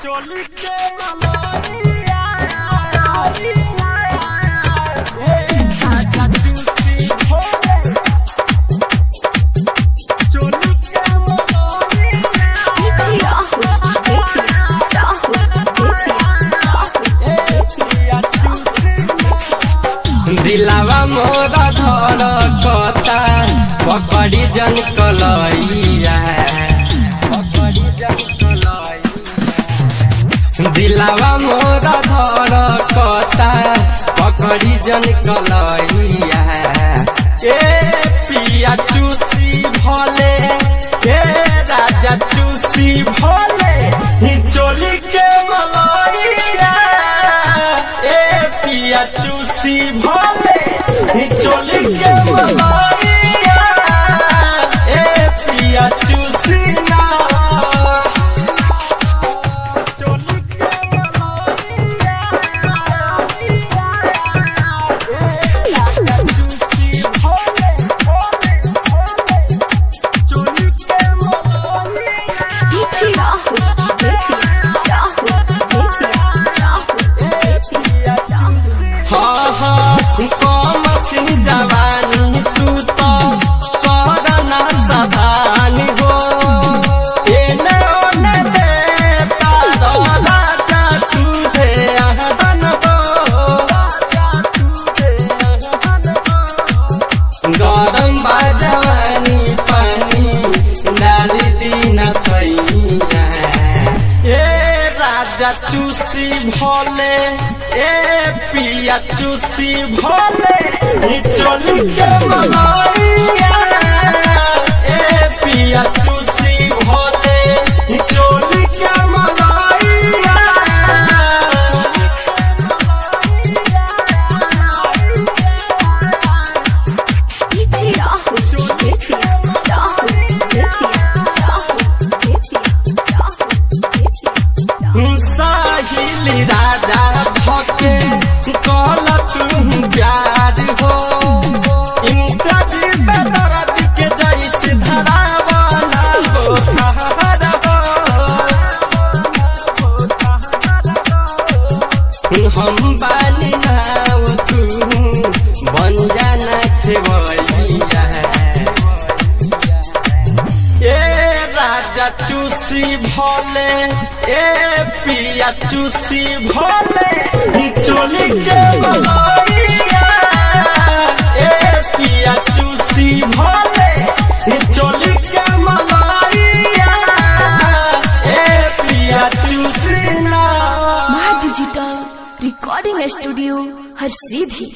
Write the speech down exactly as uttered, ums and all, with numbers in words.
चोली के मलोरिया ए राजा चूसी भोले चोली के मलोरिया दिलावा मोरा धड़कता पकड़ी जन कलैया पकड़ी जन कलैया दिलावा मोरा धड़कता पकड़ी जन कलैया ए पिया चूसी भोले ए राजा चूसी भोले चोली के मलैया ए पिया चूसी भोले चोली के मलैया ए पिया चूसी ना चोली के मलैया ए राजा चूसी भोले भोले भोले चोली के मलैया हाँ हाँ कम सिंह जवानी तू तो करना साधान हो एने ओने दे तारो राजा तू दे आहन हो राजा तू दे आहन हो गरम बा जवानी पानी डाली दिन सैया ए राजा चूसी भोले ए पिया चूसी भोले चोली के मलैया ए पिया चूसी भोले चोली के मलैया साहिली राजा भके कहल तुम प्यार हो इंद्रजी बेदर्द के जैसे धरावना हो हम बानी नाव तू बन जाना खेवैया ए राजा चूसी भोले ए पिया चूसी भोले चोली के मलैया ए पिया चूसी भोले चोली के मलैया ए पिया चूसी ना माय डिजिटल रिकॉर्डिंग स्टूडियो हर सीधी।